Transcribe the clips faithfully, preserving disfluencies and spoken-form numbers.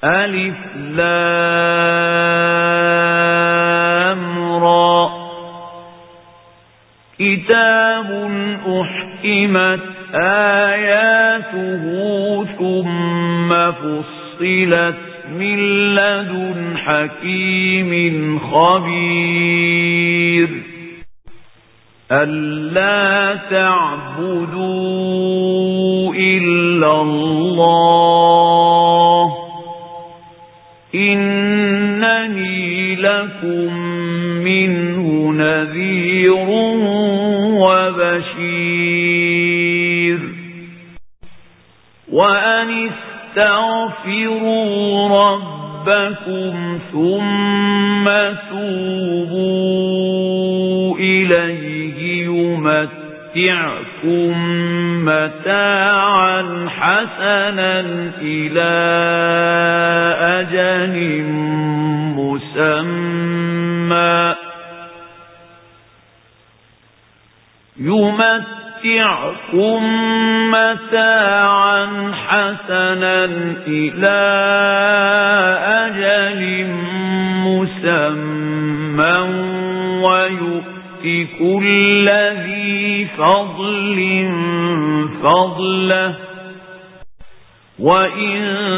ألف لام را كتاب أحكمت آياته ثم فصلت من لدن حكيم خبير ألا تعبدوا إلا الله إنني لكم منه نذير وبشير وأن استغفروا ربكم ثم توبوا إليه يمتعكم متاعا حسنا إلى أجل مسمى يمتعكم متاعا حسنا إلى أجل مسمى ويؤت كل ذي فضل فضله وإن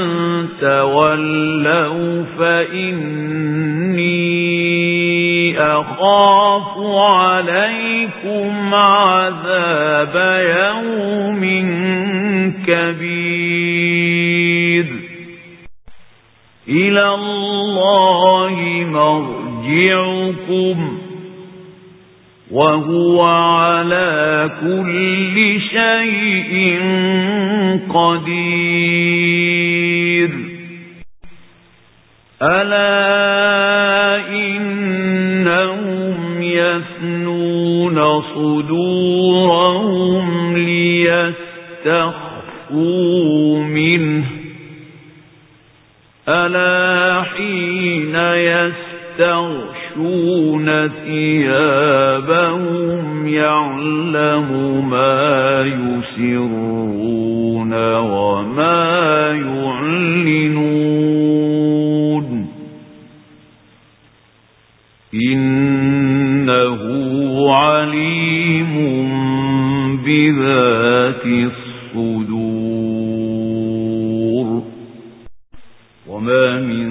تولوا فإني أخاف عليكم عذاب يوم كبير إلى الله مرجعكم وهو على كل شيء قدير ألا إنهم يثنون صدورهم ليستخفوا منه ألا حين يستغشون ثيابهم يعلم ما يسرون وما يعلنون إنه عليم بذات الصدور وما من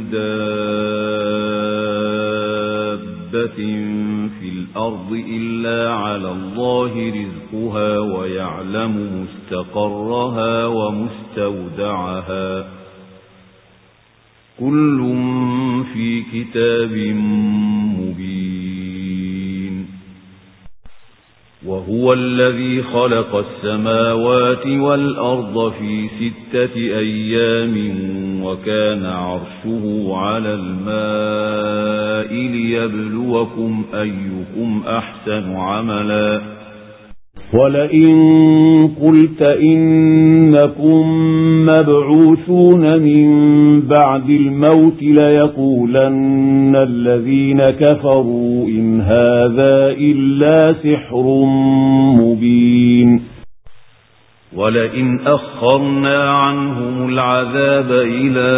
دابة في الأرض إلا على الله رزقها ويعلم مستقرها ومستودعها كل في كتاب مبين وهو الذي خلق السماوات والأرض في ستة أيام وكان عرشه على الماء ليبلوكم أيكم أحسن عملا ولئن قلت إنكم مبعوثون من بعد الموت ليقولن الذين كفروا إن هذا إلا سحر مبين ولئن أخرنا عنهم العذاب إلى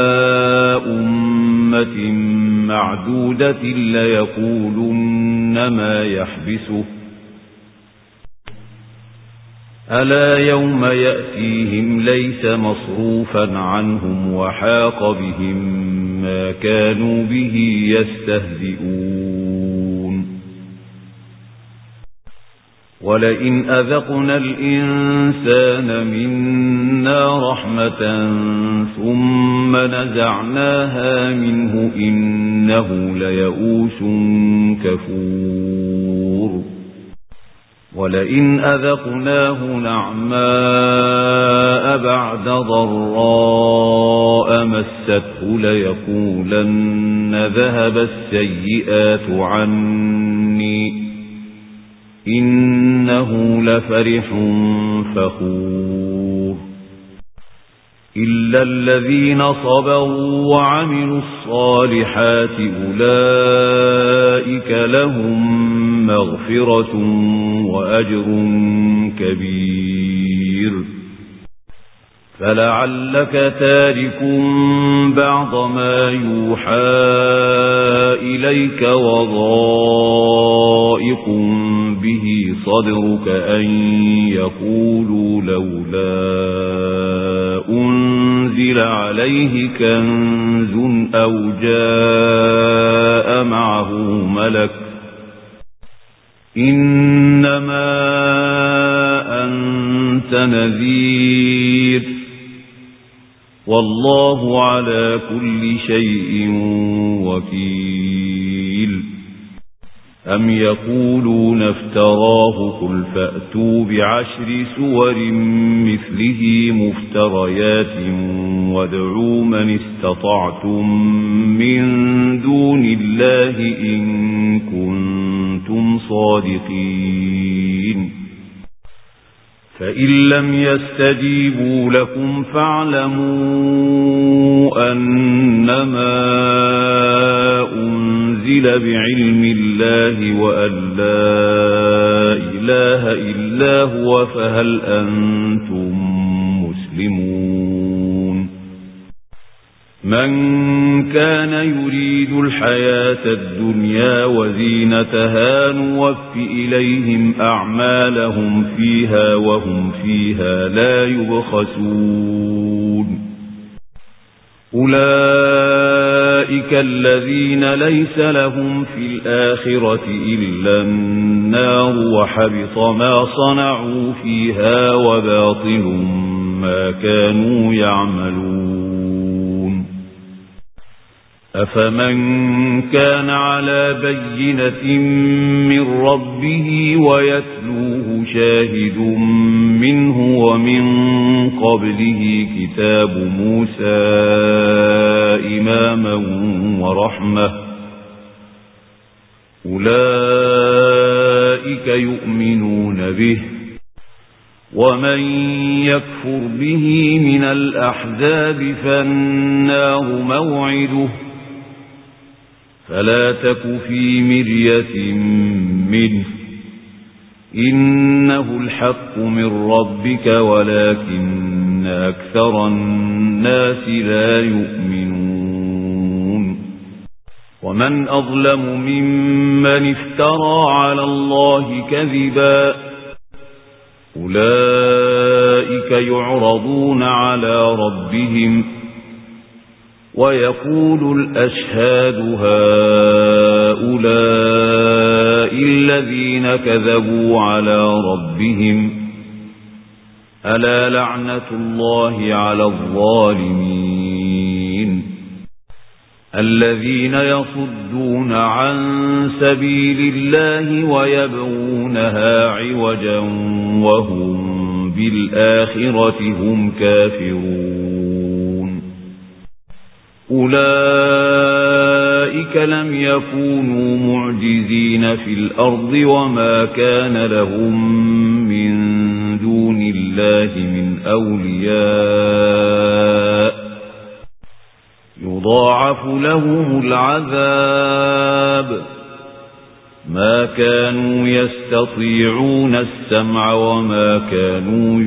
أمة معدودة ليقولن ما يحبسه ألا يوم يأتيهم ليس مصروفا عنهم وحاق بهم ما كانوا به يستهزئون ولئن أذقنا الإنسان منا رحمة ثم نزعناها منه إنه ليئوس كفور ولئن أذقناه نعماء بعد ضراء مسته ليقولن ذهب السيئات عني إنه لفرح فخور إلا الذين صبروا وعملوا الصالحات أولئك لهم مغفرة وأجر كبير فلعلك تارك بعض ما يوحى إليك وضائق به صدرك أن يقولوا لولا أنزل عليه كنز أو جاء معه ملك إنما أنت نذير والله على كل شيء وكيل أم يقولون افتراه قل فأتوا بعشر سور مثله مفتريات وادعوا من استطعتم من دون الله إن كنتم صادقين فإن لم يستجيبوا لكم فاعلموا أنما أنزل بعلم الله وأن لا إله إلا هو فهل أنتم مسلمون من كان يريد الحياة الدنيا وزينتها نوف إليهم أعمالهم فيها وهم فيها لا يبخسون أولئك الذين ليس لهم في الآخرة إلا النار وحبط ما صنعوا فيها وباطل ما كانوا يعملون أفمن كان على بينة من ربه ويتلوه شاهد منه ومن قبله كتاب موسى إماما ورحمة أولئك يؤمنون به ومن يكفر به من الأحزاب فالنار موعده فلا تك في مرية منه إنه الحق من ربك ولكن أكثر الناس لا يؤمنون ومن أظلم ممن افترى على الله كذبا أولئك يعرضون على ربهم ويقول الأشهاد هؤلاء الذين كذبوا على ربهم ألا لعنة الله على الظالمين الذين يصدون عن سبيل الله ويبغونها عوجا وهم بالآخرة هم كافرون أولئك لم يكونوا معجزين في الأرض وما كان لهم من دون الله من أولياء يضاعف لهم العذاب ما كانوا يستطيعون السمع وما كانوا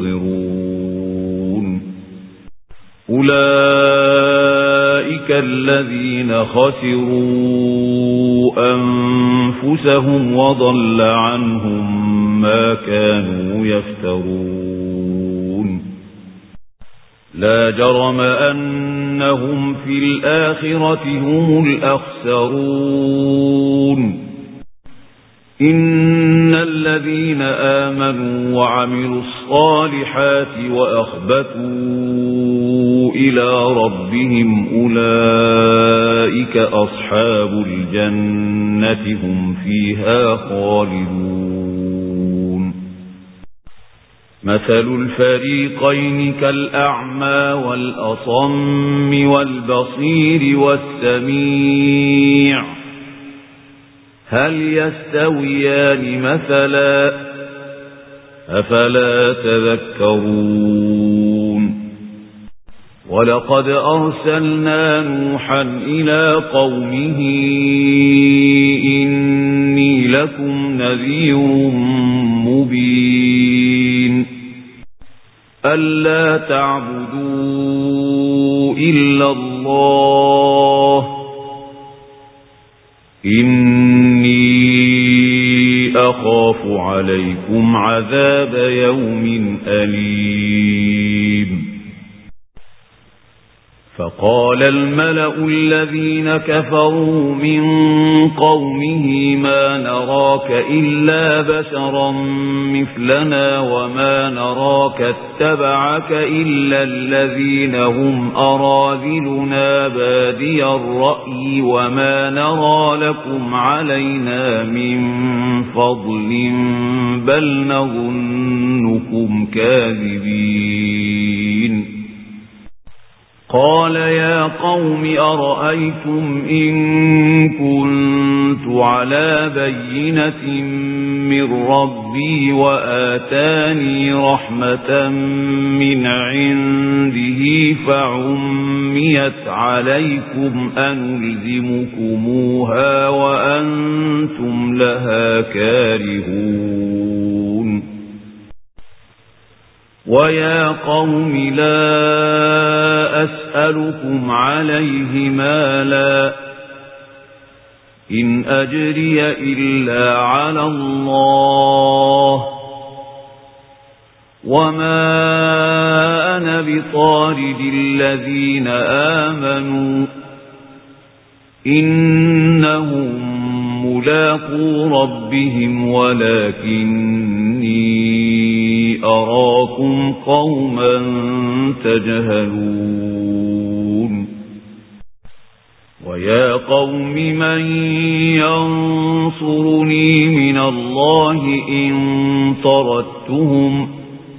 يبصرون أولئك الذين خسروا أنفسهم وضل عنهم ما كانوا يفترون لا جرم أنهم في الآخرة هم الأخسرون إن الذين آمنوا وعملوا الصالحات وأخبتوا إلى ربهم أولئك أصحاب الجنة هم فيها خالدون مثل الفريقين كالأعمى والأصم والبصير والسميع هل يستويان مثلا أفلا تذكرون ولقد أرسلنا نوحا إلى قومه إني لكم نذير مبين ألا تعبدوا إلا الله إني أخاف عليكم عذاب يوم أليم فقال الملأ الذين كفروا من قومه ما نراك إلا بشرا مثلنا وما نراك اتبعك إلا الذين هم أراذلنا بادي الرأي وما نرى لكم علينا من فضل بل نظنكم كاذبين قال يا قوم أرأيتم إن كنت على بينة من ربي وآتاني رحمة من عنده فعميت عليكم أنلزمكموها وأنتم لها كارهون ويا قوم لا أسألكم عليه مالا إن أجري إلا على الله وما أنا بطارد الذين آمنوا إنهم ملاقو ربهم ولكني أراكم قوما تجهلون ويا قوم من ينصرني من الله إن طردتهم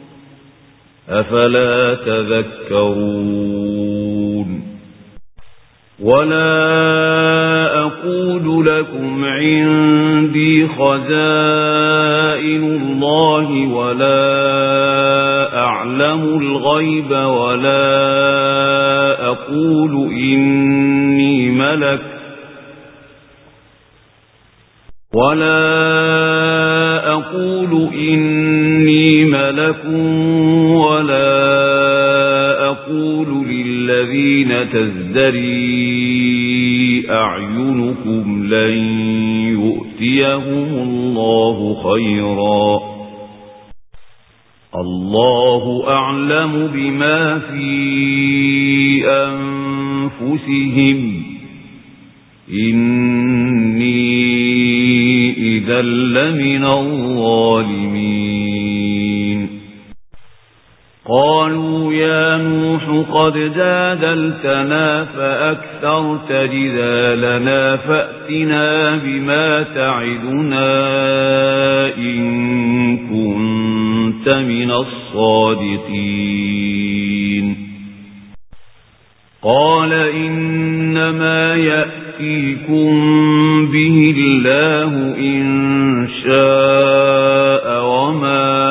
أفلا تذكرون ولا أقول لكم عندي خزائن الله ولا أعلم الغيب ولا أقول إني ملك ولا أقول إني ملك ولا أقول للذين تزدري أعينكم لن يؤتيهم الله خيرا الله أعلم بما في أنفسهم إني إذا لمن الظالمين قالوا يا نوح قد جادلتنا فأكثرت جدالنا فأتنا بما تعدنا إن كنت من الصادقين قال إنما يأتيكم به الله إن شاء وما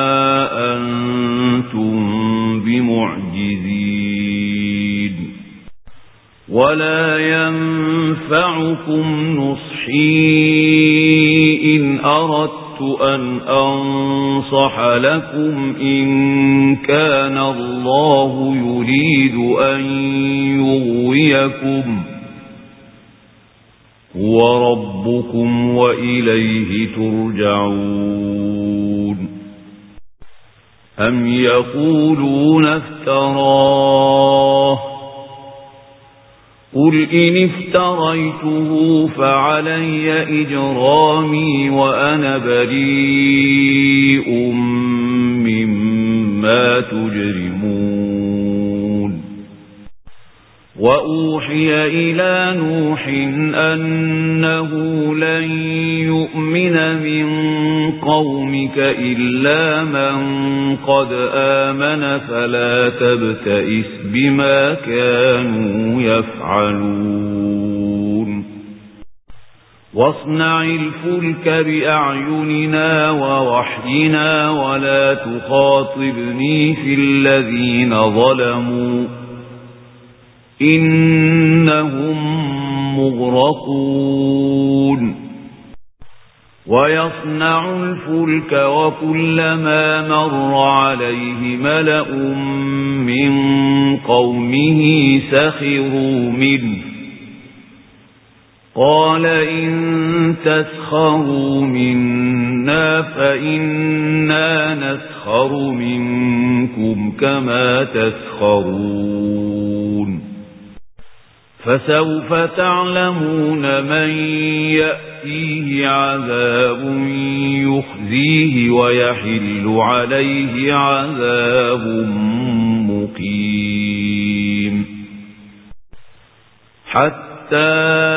بمعجزين ولا ينفعكم نصحي إن أردت أن أنصح لكم إن كان الله يريد أن يغويكم هو ربكم وإليه ترجعون أم يقولون افتراه قل إن افتريته فعلي إجرامي وأنا بريء مما تجرمون وأوحي إلى نوح أنه لن يؤمن من قومك إلا من قد آمن فلا تبتئس بما كانوا يفعلون واصنع الفلك بأعيننا ووحينا ولا تخاطبني في الذين ظلموا إنهم مغرقون ويصنع الفلك وكلما مر عليه ملأ من قومه سخروا منه قال إن تسخروا منا فإنا نسخر منكم كما تسخرون فسوف تعلمون من يأتيه عذاب يخزيه ويحل عليه عذاب مقيم حتى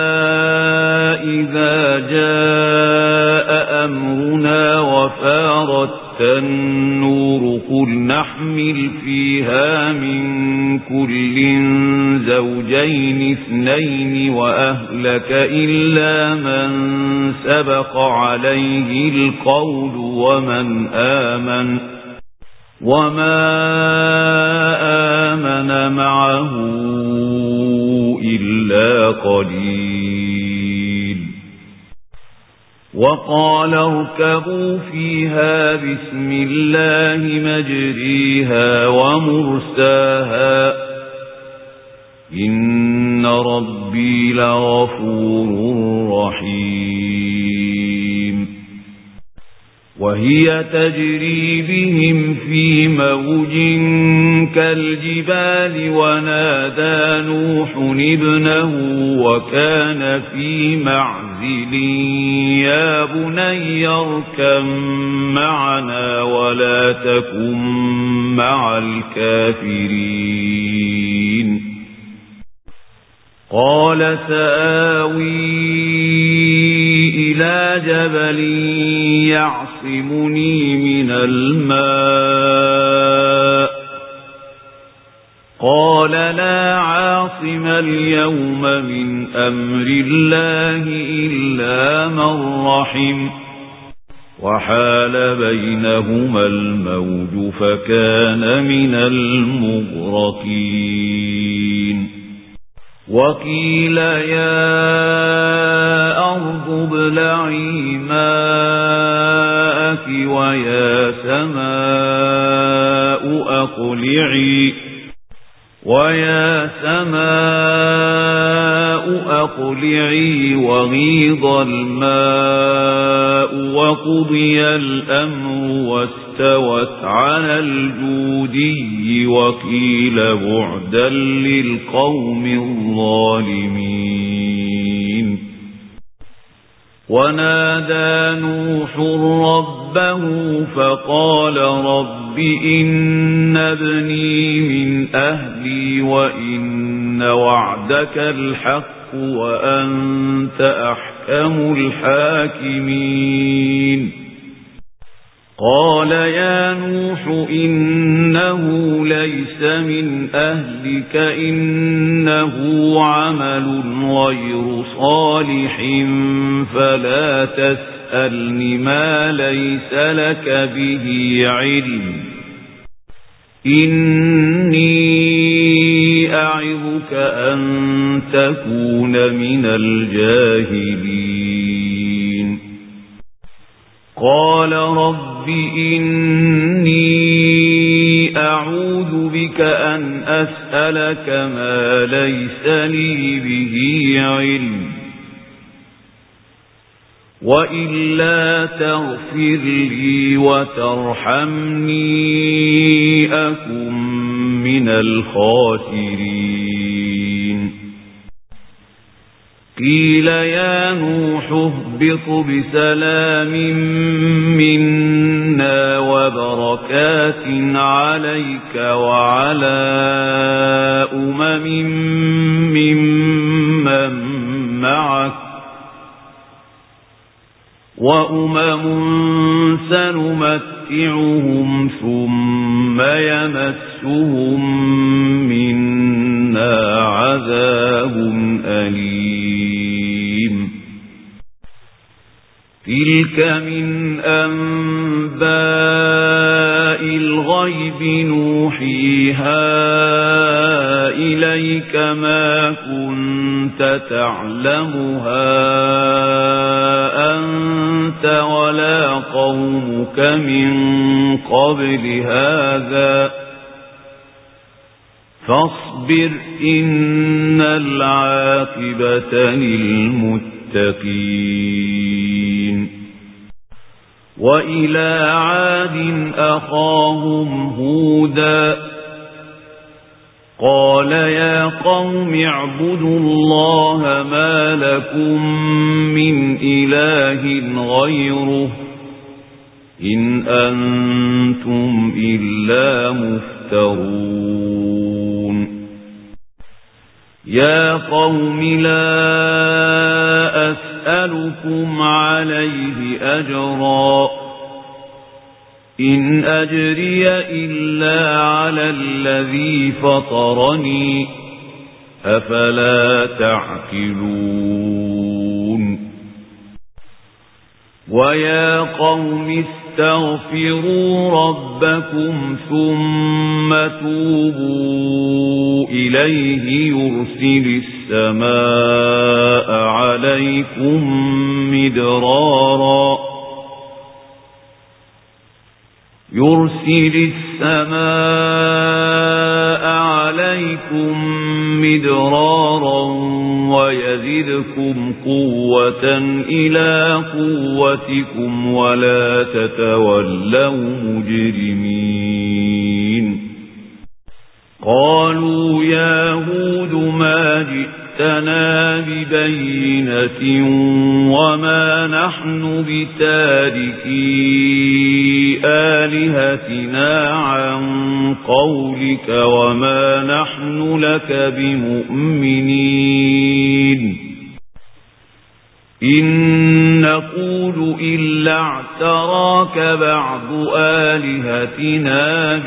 إذا جاء أمرنا وفارت النور قل نحمل فيها من كل زوجين اثنين وأهلك إلا من سبق عليه القول ومن آمن وما آمن معه إلا قليل وقال اركبوا فيها بسم الله مجريها ومرساها إن ربي لغفور رحيم وهي تجري بهم في موج كالجبال ونادى نوح ابنه وكان في معزل يا بني اركب معنا ولا تكن مع الكافرين قال سآوي إلى جبل يعصمني من الماء قال لا عاصم اليوم من أمر الله إلا من رحم وحال بينهما الموج فكان من المغرقين وقيل يا أرض ابلعي ماءك ويا سماء أقلعي ويا سماء أقلعي وغيض الماء وقضي الأمر واستوت على الجودي وقيل بعدا للقوم الظالمين ونادى نوح ربه فقال رب إن ابني من أهلي وإن وعدك الحق وأنت أحكم الحاكمين قال يا نوح إنه ليس من أهلك إنه عمل غير صالح فلا تسألني ما ليس لك به علم إني أعظك أن تكون من الجاهلين قال رب إني أعوذ بك أن أسألك ما ليس لي به علم وإلا تغفر لي وترحمني أكن من الخاسرين قيل يا نوح اهبط بسلام منا وبركات عليك وعلى أمم ممن معك وأمم سنمتعهم ثم يمسهم منا عذاب أليم تلك من أنباء الغيب نوحيها إليك ما كنت تعلمها أنت ولا قومك من قبل هذا فاصبر إن العاقبة للمتقين. وإلى عاد أخاهم هودا قال يا قوم اعبدوا الله ما لكم من إله غيره إن أنتم إلا مفترون. يا قوم لا أسألكم عليه أجرا إن أجري إلا على الذي فطرني أفلا تعقلون. ويا قوم استغفروا ربكم ثم توبوا إليه يرسل السماء عليكم مدرارا يرسل السماء عليكم مدرارا ويزدكم قوة إلى قوتكم ولا تتولوا مجرمين. قالوا يا هود ما جئتنا ببينة وما نحن بتاركي آلهتنا عن قولك وما نحن لك بمؤمنين إن نقول إلا اعتراك بعض آلهتنا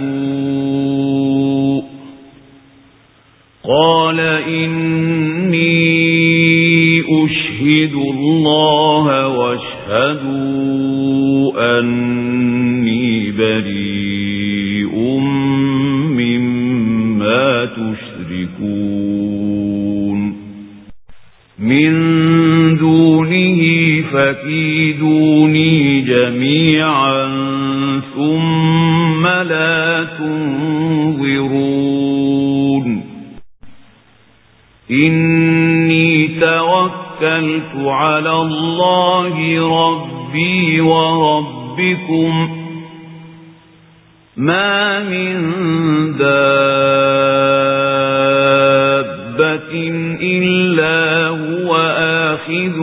بسوء قال إني أشهد الله واشهدوا أني بريء مما تشركون من دونه فكيدوني جميعا ثم لا تنظرون. إني توكلت على الله ربي وربكم ما من دابة إلا هو آخذ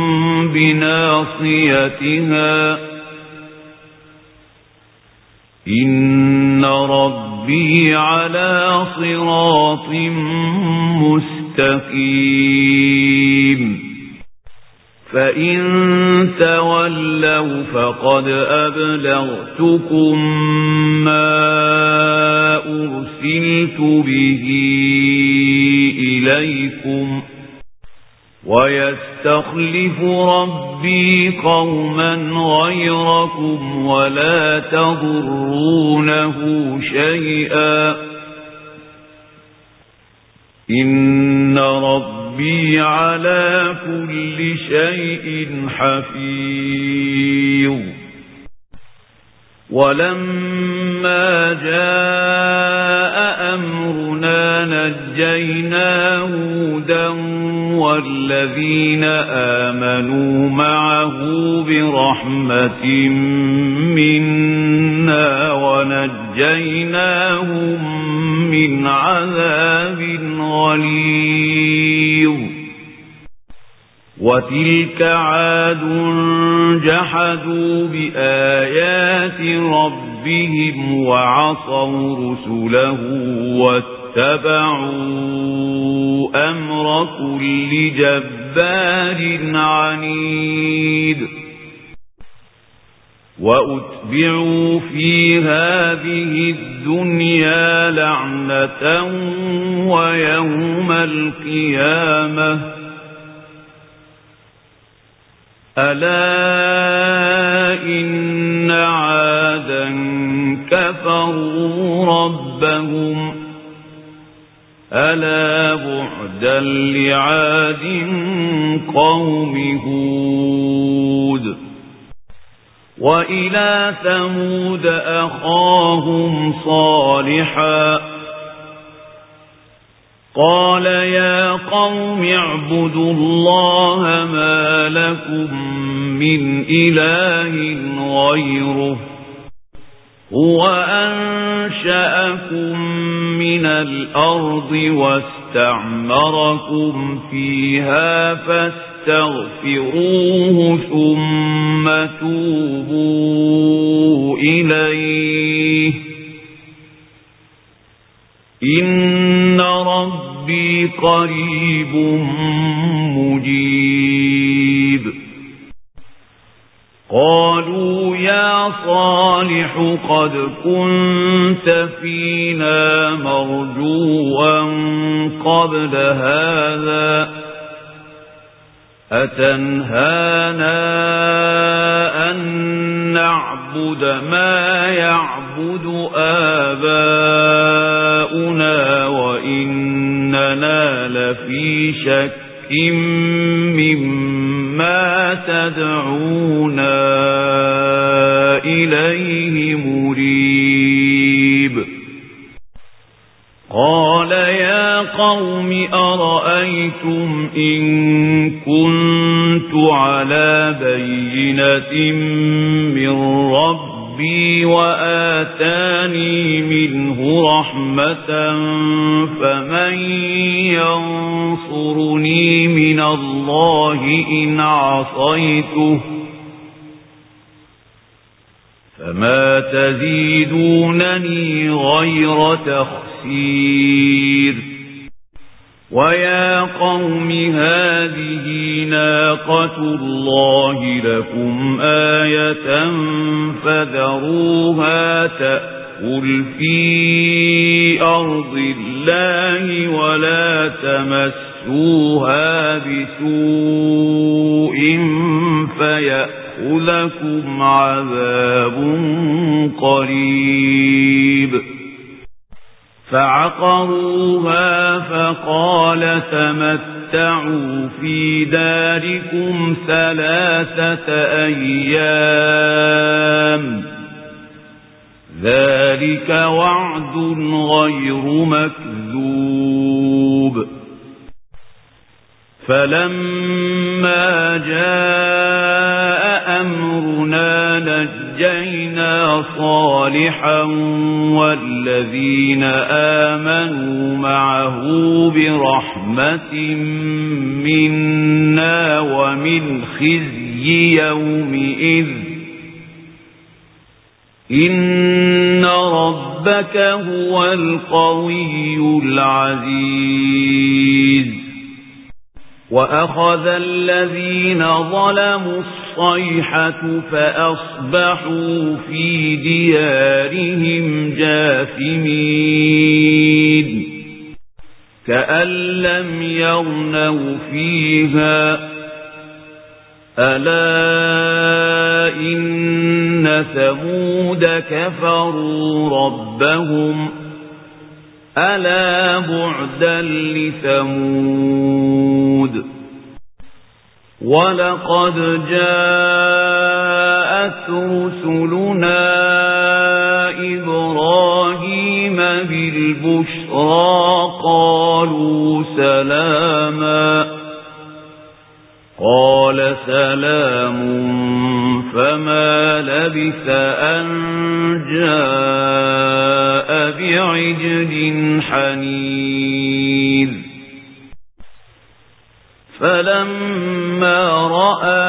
بناصيتها إن ربي على صراط مستقيم. فإن تولوا فقد أبلغتكم ما أرسلت به إليكم ويستخلف ربي قوما غيركم ولا تضرونه شيئا إن ربي على كل شيء حفيظ. ولما جاء أمرنا نجينا هودا والذين آمنوا معه برحمة منا ونجيناهم من عذاب غليظ. وتلك عاد جحدوا بآيات ربهم وعصوا رسله واتبعوا أمر كل جبار عنيد. وأتبعوا في هذه الدنيا لعنة ويوم القيامة ألا إن عادا كفروا ربهم ألا بعدا لعاد قوم هود وإلى ثمود أخاهم صالحا قال يا قوم اعبدوا الله ما لكم من إله غيره هو أنشأكم من الأرض واستعمركم فيها فاستغفروه ثم توبوا إليه إن ربي قريب مجيب قالوا يا صالح قد كنت فينا مرجوا قبل هذا أتنهانا أن نعبد ما يعبد آباؤنا وإننا لفي شك مما تدعونا إليه مريب قال يا قوم أرأيتم إن كنت على بينة من ربي وآتاني منه رحمة فمن ينصرني من الله إن عصيته فما تزيدونني غير تخسير ويا قوم هذه ناقة الله لكم آية فذروها تأكل في أرض الله ولا تمسوها بسوء فيأخذكم عذاب قريب فعقروها فقال تمتعوا في داركم ثلاثة أيام ذلك وعد غير مكذوب فلما جاء أمرنا نجينا صالحا والذين آمنوا معه برحمة منا ومن خزي يومئذ إن ربك هو القوي العزيز وأخذ الذين ظلموا الصيحة فأصبحوا في ديارهم جاثمين كأن لم يغنوا فيها ألا إن ثمود كفروا ربهم ألا بعدا لثمود ولقد جاءت رسلنا إبراهيم بالبشرى قالوا سلاما قال سلام فما لبث أن جاء بعجل حنيذ فلما رأى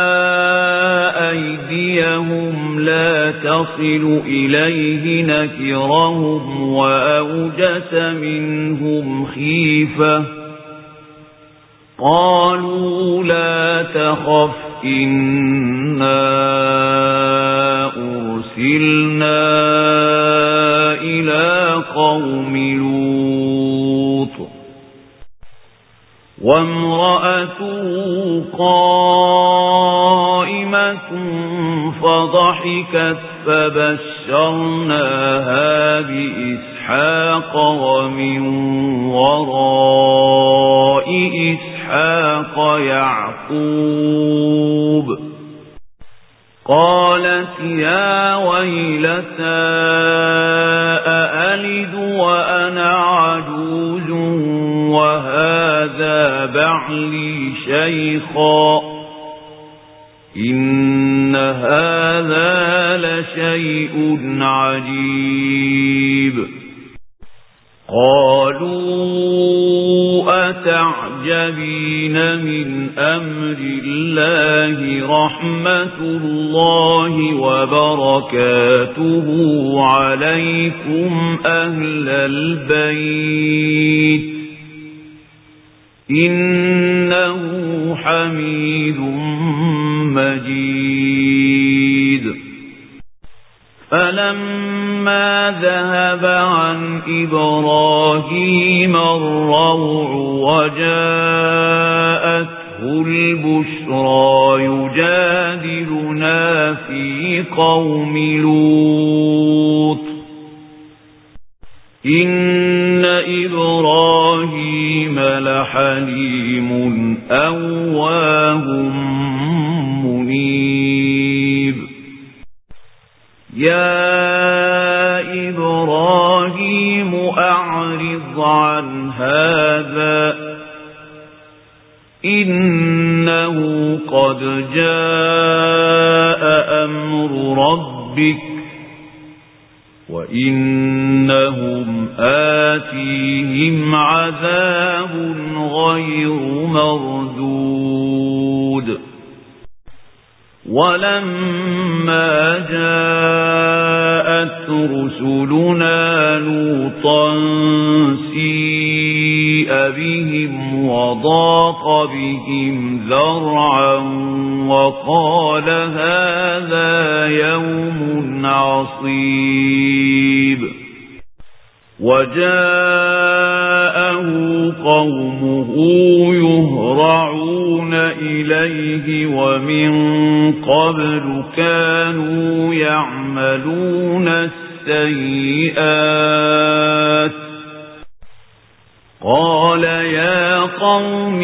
أيديهم لا تصل إليه نكرهم وأوجس منهم خيفة قالوا لا تخف إنا أرسلنا إلى قوم لوط وامرأته قائمة قائمة فضحكت فبشرناها بإسحاق ومن وراء إسحاق يعقوب قالت يا ويلتى أألد وأنا عجوز وهذا بعلي شيخا إن هذا لشيء عجيب قالوا أتعجبين من أمر الله رحمة الله وبركاته عليكم أهل البيت إنه حميد مجيد فلما ذهب عن إبراهيم الروع وجاءته البشرى يجادلنا في قوم لوط إن إبراهيم لحليم أواه منيب يا إبراهيم أعرض عن هذا إنه قد جاء أمر ربك وإنهم آتيهم عذاب غير مردود ولما جاءت رسلنا لوطا سيء بهم وضاق بهم ذرعا وقال هذا يوم عصيب وجاءه قومه يهرعون إليه ومن قبل كانوا يعملون السيئات قال يا قوم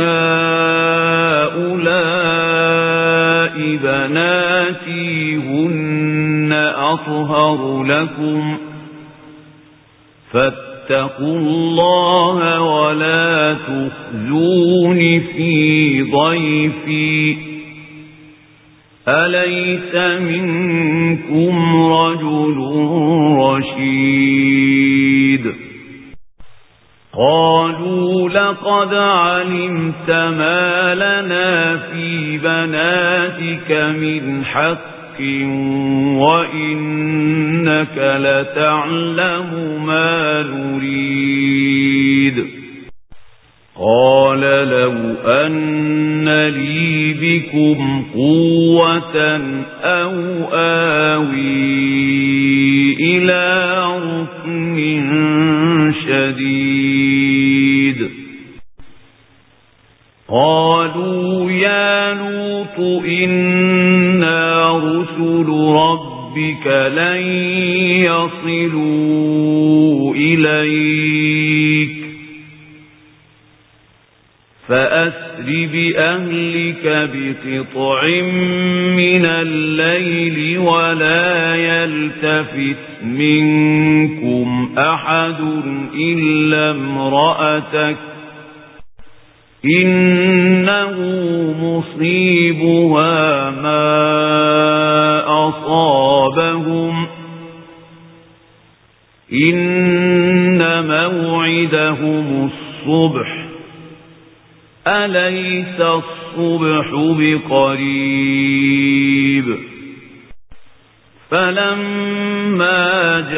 هؤلاء بناتي هن أطهر لكم فاتقوا الله ولا تخزون في ضيفي أليس منكم رجل رشيد قالوا لقد علمت ما لنا في بناتك من حق وإنك لتعلم ما نريد قال لو أن لي بكم قوة أو آوي إلى ركن شديد قالوا يا لوط إنا رسل ربك لن يصلوا إليك فأسر بأهلك بقطع من الليل ولا يلتفت منكم أحد إلا امرأتك إنه مصيبها ما أصابهم إن موعدهم الصبح أليس الصبح بقريب فلما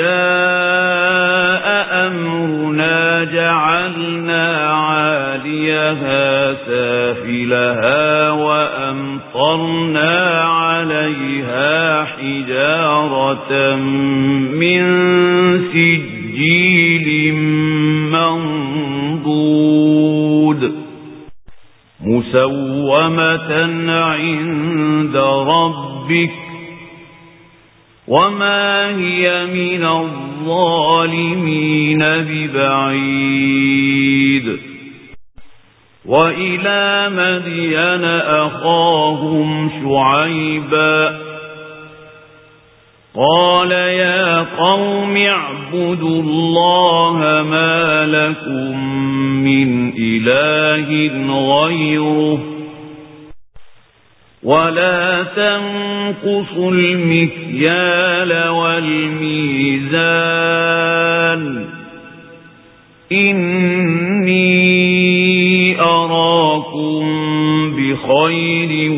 جاء أمرنا جعلنا عاليها سافلها وأمطرنا عليها حجارة من سجيل منضود مسومة عند ربك وما هي من الظالمين ببعيد وإلى مدين أخاهم شعيبا قال يا قوم اعبدوا الله ما لكم من إله غيره ولا تنقصوا المكيال والميزان إني أراكم بخير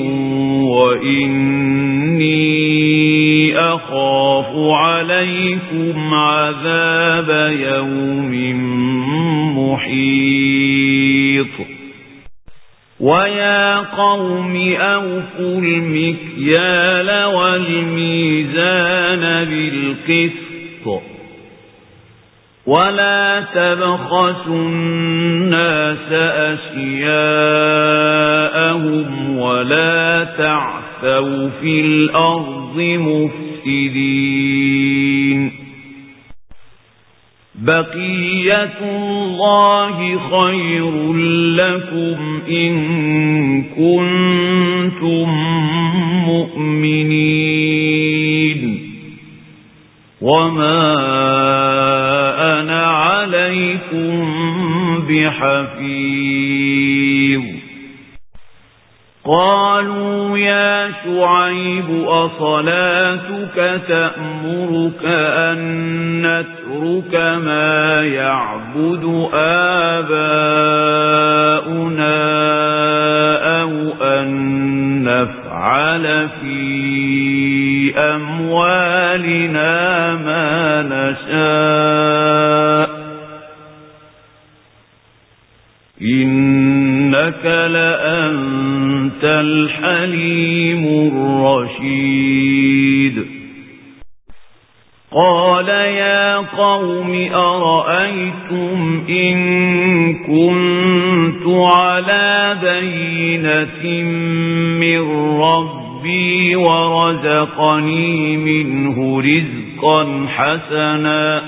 وإني أخاف عليكم عذاب يوم محيط ويا قوم أوفوا المكيال والميزان بالقسط ولا تبخسوا الناس أشياءهم ولا تعثوا في الأرض مفسدين بقية الله خير لكم إن كنتم مؤمنين وما أنا عليكم بحفيظ قالوا يا شعيب أصلاتك تأمرك أن نترك ما يعبد آباؤنا أو أن نفعل في أموالنا ما نشاء إنك لأنت الحليم الرشيد قال يا قوم أرأيتم إن كنت على بينة من ربي ورزقني منه رزقا حسنا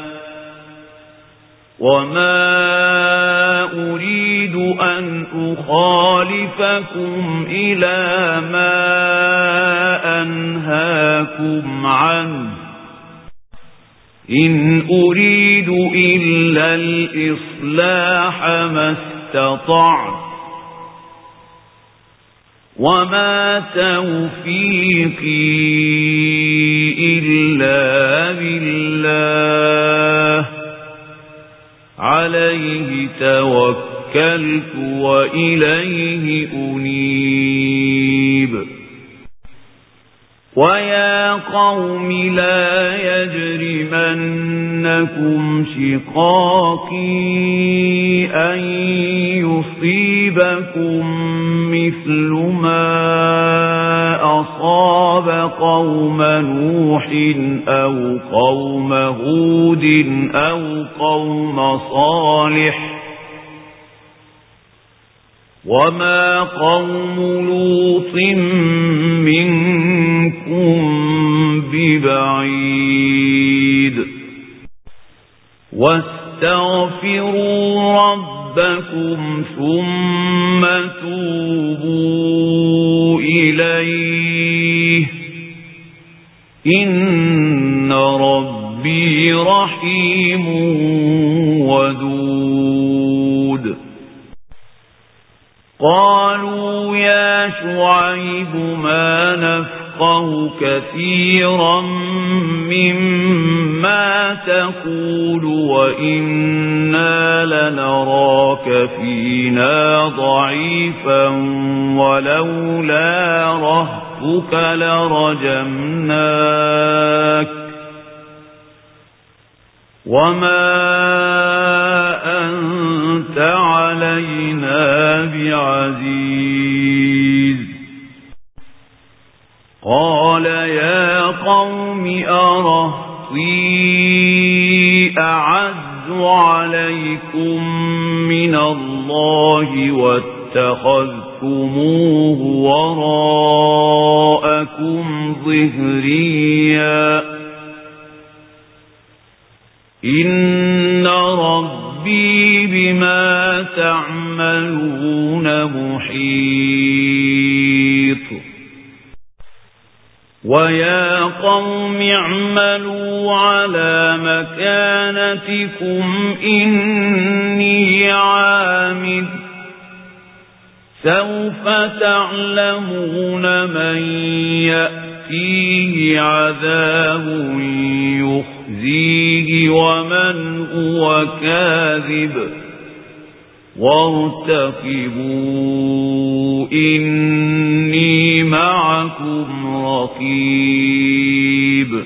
وما أريد أن أخالفكم إلى ما أنهاكم عنه إن أريد إلا الإصلاح ما استطعت وما توفيقي إلا بالله عليه توكلت وإليه أنيب ويا قوم لا يجرمنكم شقاقي أن يصيبكم مثل ما أصاب قوم نوح أو قوم هود أو قوم صالح وما قوم لوط منكم ببعيد واستغفروا ربكم ثم توبوا إليه إن ربي رحيم ودود قالوا يا شعيب ما نفقه كثيرا مما تقول وإنا لنراك فينا ضعيفا ولولا رهتك لرجمناك وما أنت علينا بعزيز قال يا قوم أرهطي أعز عليكم من الله واتقوا واتخذتموه وراءكم ظهريا إن ربي بما تعملون محيط ويا قوم اعملوا على مكانتكم إني عامل سوف تعلمون من يأتيه عذاب يخزيه ومن هو كاذب وارتقبوا إني معكم رقيب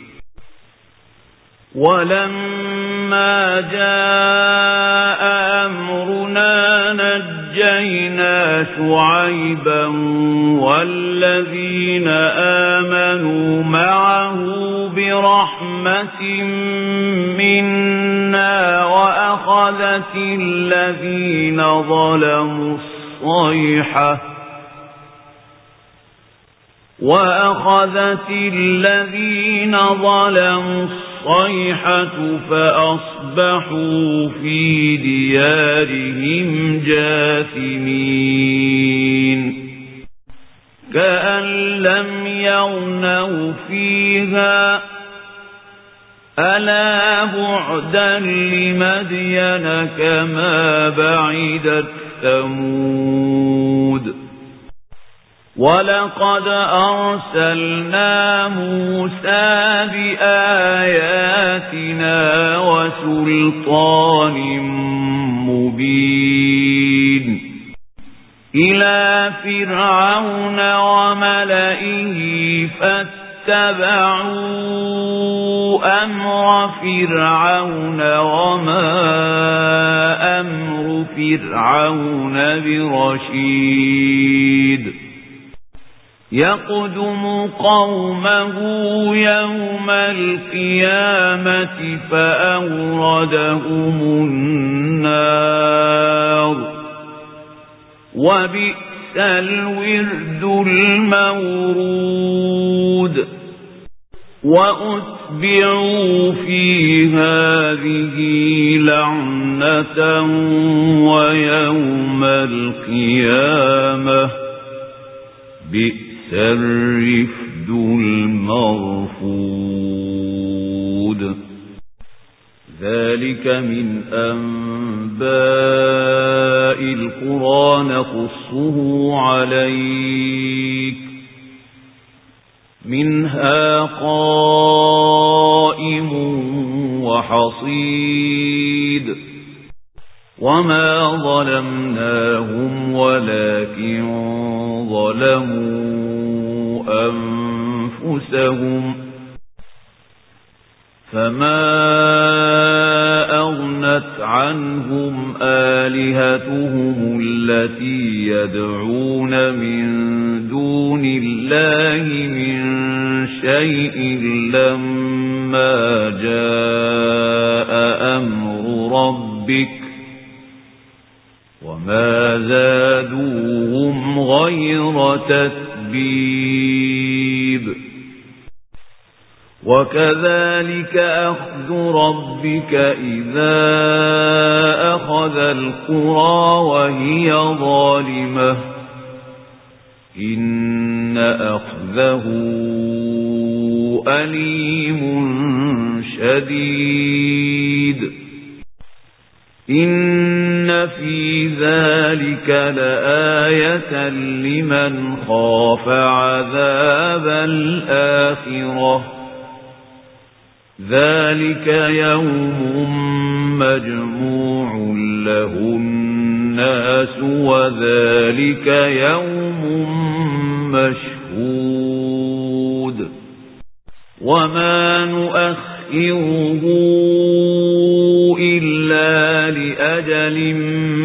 ولما جاء أمرنا نجينا شعيبا والذين آمنوا معه برحمة منا وأخذت الذين ظلموا الصيحة وأخذت الذين ظلموا الصيحة فأصبحوا في ديارهم جاثمين كأن لم يغنوا فيها ألا بعدا لمدين كما بعدت ثمود ولقد أرسلنا موسى بآياتنا وسلطان مبين إلى فرعون وملئه فاتبعوا أمر فرعون وما أمر فرعون برشيد يقدم قومه يوم القيامة فأوردهم النار وبئس الورد المورود وأتبعوا في هذه لعنة ويوم القيامة بئس الرفد المرفود ذلك من أنباء القرى نقصه عليك منها قائم وحصيد وما ظلمناهم ولكن ظلموا أنفسهم فما أغنت عنهم آلهتهم التي يدعون من دون الله من شيء لما جاء أمر ربك وما زادوهم غير تتبيب وكذلك أخذ ربك إذا أخذ القرى وهي ظالمة إن أخذه أليم شديد إن في ذلك لآية لمن خاف عذاب الآخرة ذلك يوم مجموع له الناس وذلك يوم مشهود وما نؤخره إلا لأجل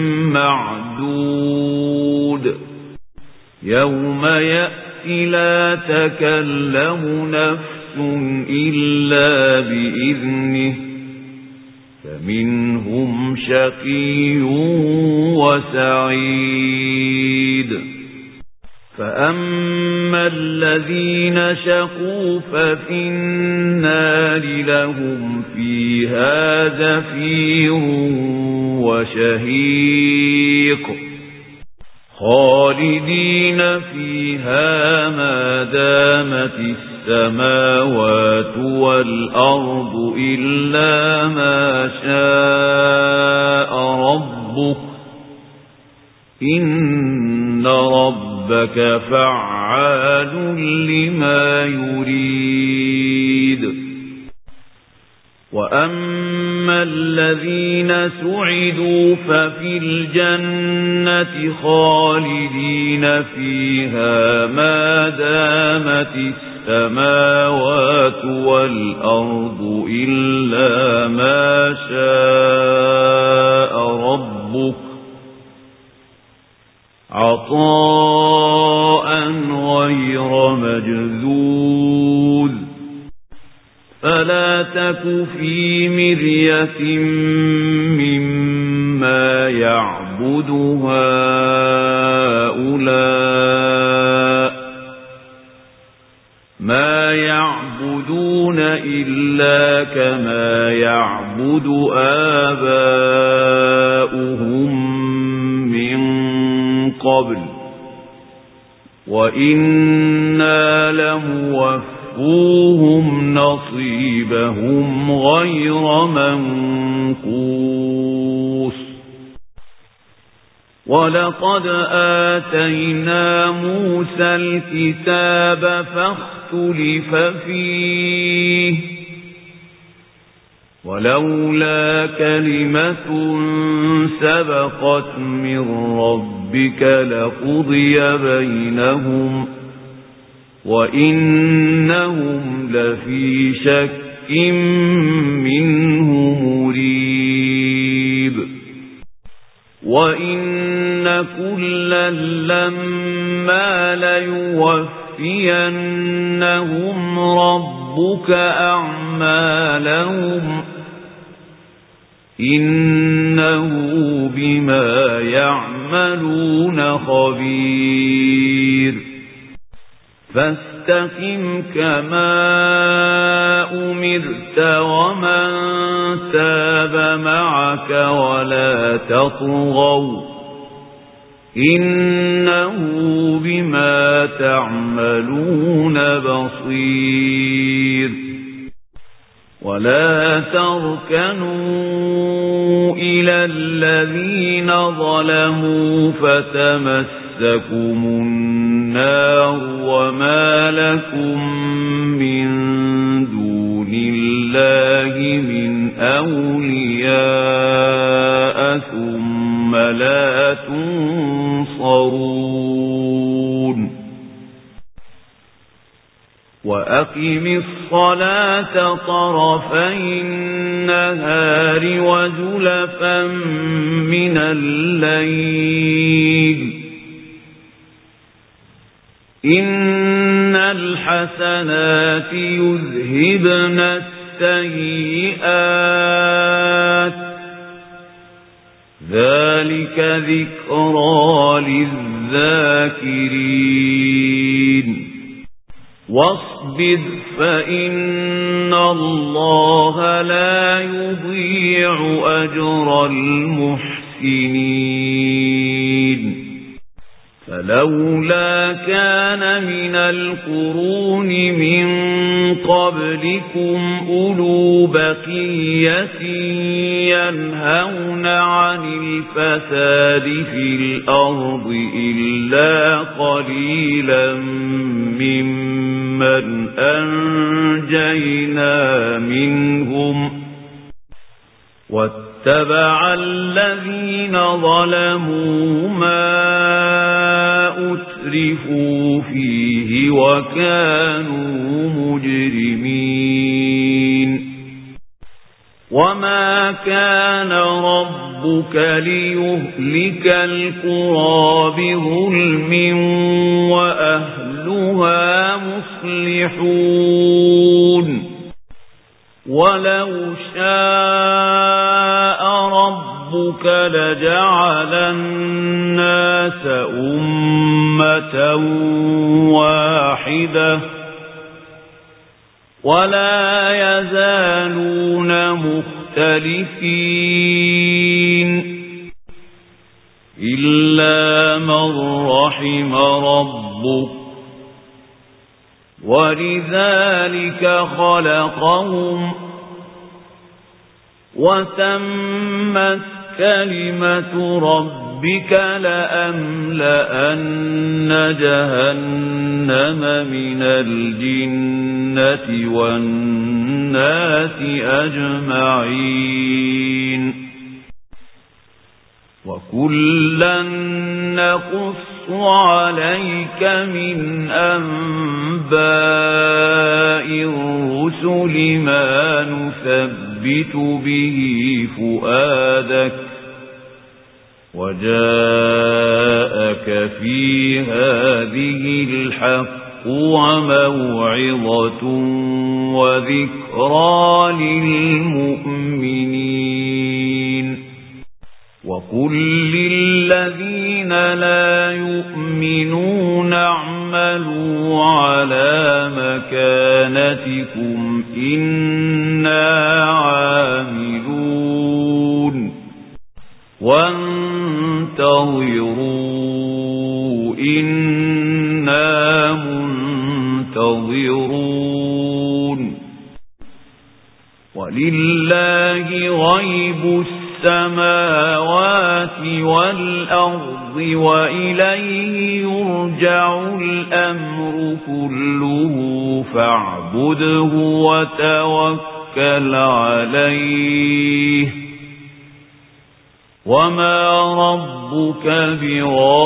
معدود يوم يأتي لا تكلم نفس إلا بإذنه فمنهم شقي وسعيد فأما الذين شقوا ففي النار لهم فيها زفير وشهيق خالدين فيها ما دامت السماوات والأرض إلا ما شاء ربك إن ربك فعال لما يريد وأما الذين سعدوا ففي الجنة خالدين فيها ما دامت السماوات والأرض إلا ما شاء ربك عطاء غير مجذوذ فلا تك في مرية مما يعبد هؤلاء ما يعبدون إلا كما يعبد آباؤهم قبل وإنا لموفوهم نصيبهم غير منقوص ولقد آتينا موسى الكتاب فاختلف فيه ولولا كلمة سبقت من ربك لقضي بينهم وإنهم لفي شك منه مريب وإن كلا لما ليوفينهم ربك أعمالهم إنه بما يعملون خبير فاستقم كما أمرت ومن تاب معك ولا تطغوا إنه بما تعملون بصير ولا تركنوا إلى الذين ظلموا فتمسكم النار وما لكم من دون الله من أولياء ثم لا تنصرون وأقم الصلاة طرفي النهار وزلفا من الليل إن الحسنات يذهبن السيئات ذلك ذكرى للذاكرين واصبر فإن الله لا يضيع أجر المحسنين فلولا كان من القرون من قبلكم أولو بقية ينهون عن الفساد في الأرض إلا قليلا ممن أنجينا منهم واتبع الذين ظلموا ما أترفوا فيه وكانوا مجرمين وما كان ربك ليهلك القرى بظلم وأهلها مصلحون ولو شاء ربك لجعل الناس أمة واحدة ولا يزالون مختلفين إلا من رحم ربك ولذلك خلقهم وتمت كلمة ربك لأملأن جهنم من الجنة والناس أجمعين وكلا نقص عليك من أنباء الرسل ما نثبت به فؤادك وجاءك في هذه الحق وموعظة وذكرى للمؤمنين وقل للذين لا يؤمنون اعملوا على مكانتكم إنا عاملون وانتظروا إنا منتظرون ولله غيب السماوات والأرض وإليه يرجع الأمر كله فاعبده وتوكل عليه وما ربك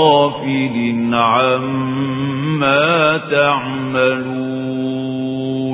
بغافل عما تعملون